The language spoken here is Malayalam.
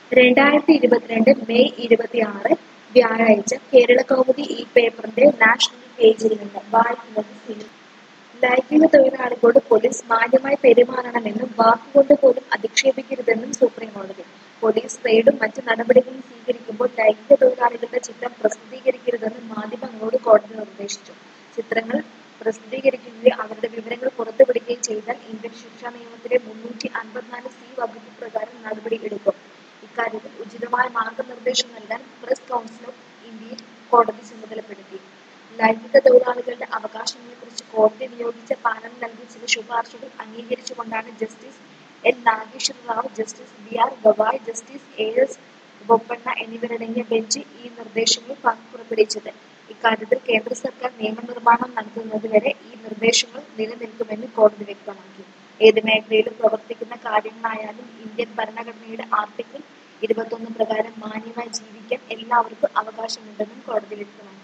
2022 മെയ് 26 വ്യാഴാഴ്ച കേരളകൗമുദി ഈ പേപ്പറിന്റെ നാഷണൽ പേജിൽ നിന്ന് വായിക്കുന്നത് സിനി. ലൈംഗിക തൊഴിലാളികളോട് പോലീസ് മാന്യമായി പെരുമാറണമെന്നും വാക്കുകൊണ്ട് പോലും അധിക്ഷേപിക്കരുതെന്നും സുപ്രീംകോടതി. പോലീസ് റെയ്ഡും മറ്റ് നടപടികളും സ്വീകരിക്കുമ്പോൾ ലൈംഗിക തൊഴിലാളികളുടെ ചിത്രം പ്രസിദ്ധീകരിക്കരുതെന്ന് മാധ്യമങ്ങളോട് കോടതി നിർദ്ദേശിച്ചു. ചിത്രങ്ങൾ പ്രസിദ്ധീകരിക്കുകയോ അവരുടെ വിവരങ്ങൾ പുറത്തുവിടുകയോ ചെയ്താൽ ഇന്ത്യൻ ശിക്ഷാ നിയമത്തിലെ 354(c) വകുപ്പ് പ്രകാരം നടപടി എടുക്കും. ഇക്കാര്യത്തിൽ ഉചിതമായ മാർഗനിർദ്ദേശം നൽകാൻ പ്രസ് കൗൺസിൽ ഓഫ് ഇന്ത്യയെ കോടതി ചുമതലപ്പെടുത്തി. ലൈംഗിക തൊഴിലാളികളുടെ അവകാശങ്ങളെക്കുറിച്ച് കോടതി നിയോഗിച്ച പാനൽ നൽകിയ ചില ശുപാർശകൾ അംഗീകരിച്ചുകൊണ്ടാണ് justice N Nageswara Rao, justice B R. Gavai, justice A S. Bopanna എന്നിവരടങ്ങിയ ബെഞ്ച് ഈ നിർദ്ദേശങ്ങൾ പുറപ്പെടുവിച്ചത്. ഇക്കാര്യത്തിൽ കേന്ദ്ര സർക്കാർ നിയമനിർമ്മാണം നടത്തുന്നത് വരെ ഈ നിർദ്ദേശങ്ങൾ നിലനിൽക്കുമെന്ന് കോടതി വ്യക്തമാക്കി. ഏത് മേഖലയിലും പ്രവർത്തിക്കുന്ന കാര്യങ്ങളായാലും ഇന്ത്യൻ ഭരണഘടനയുടെ ആർട്ടിക്കിൾ 21 പ്രകാരം മാന്യമായി ജീവിക്കാൻ എല്ലാവർക്കും അവകാശമുണ്ടെന്നും കോടതി വ്യക്തമാക്കി.